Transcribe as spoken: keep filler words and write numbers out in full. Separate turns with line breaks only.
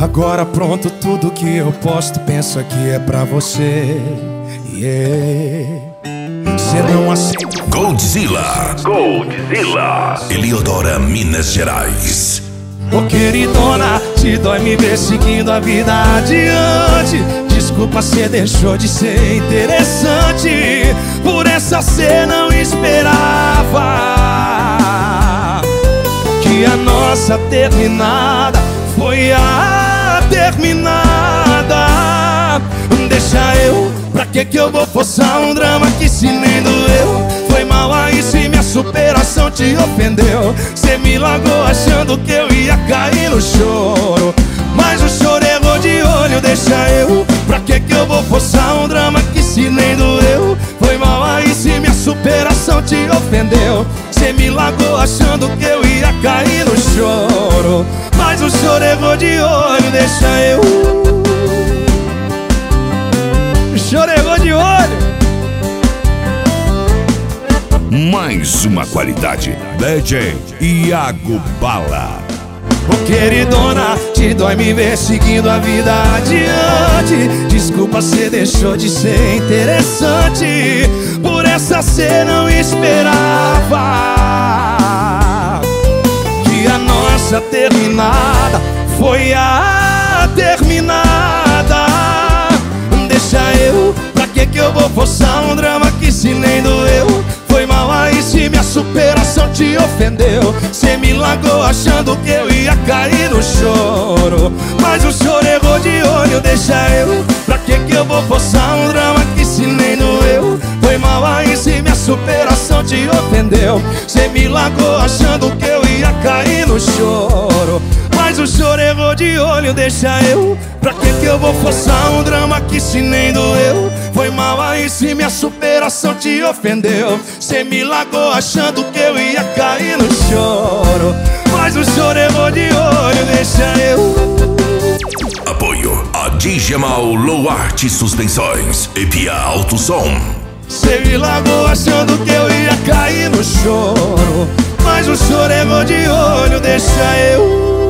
Agora pronto, tudo que eu posto, penso que é pra você. Yeah. Cê não aceita.
Godzilla, Godzilla, Eliodora, Minas Gerais.
Ô queridona, te dói me ver seguindo a vida adiante. Desculpa, cê deixou de ser interessante. Por essa cê não esperava que a nossa terminada foi a terminada. Deixa eu, pra que que eu vou forçar um drama que se nem doeu? Foi mal aí se minha superação te ofendeu. Cê me largou achando que eu ia cair no choro, mas o choro errou de olho. Deixa eu, pra que que eu vou forçar um drama que se nem doeu? Foi mal aí se minha superação te ofendeu. Cê me largou achando que eu ia cair no choro, mas o choro errou de olho. Deixa eu, o choro errou de olho.
Mais uma qualidade, D J Iago Bala.
Ô queridona, te dói me ver seguindo a vida adiante. Desculpa, cê deixou de ser interessante. Por essa cê não esperava que a nossa terminada foi a terminada. Deixa eu, pra que que eu vou forçar um drama que se nem doeu? Foi mal aí se minha superação te ofendeu. Cê me largou achando que eu ia cair no choro, mas o choro errou de olho. Deixa eu, pra que que eu vou forçar um drama que se nem doeu? Foi mal aí se minha superação te ofendeu. Cê me largou achando que eu ia cair no choro, mas o choro errou de olho. Deixa eu, pra que que eu vou forçar um drama que se nem doeu? Foi mal aí se minha superação te ofendeu. Cê me largou achando que eu ia cair no choro, mas o choro errou de olho. Deixa eu.
Apoio a Digemal Low Art Suspensões e Pia Alto Som.
Cê me largou achando que eu ia cair no choro, mas o choro errou de olho. Deixa eu.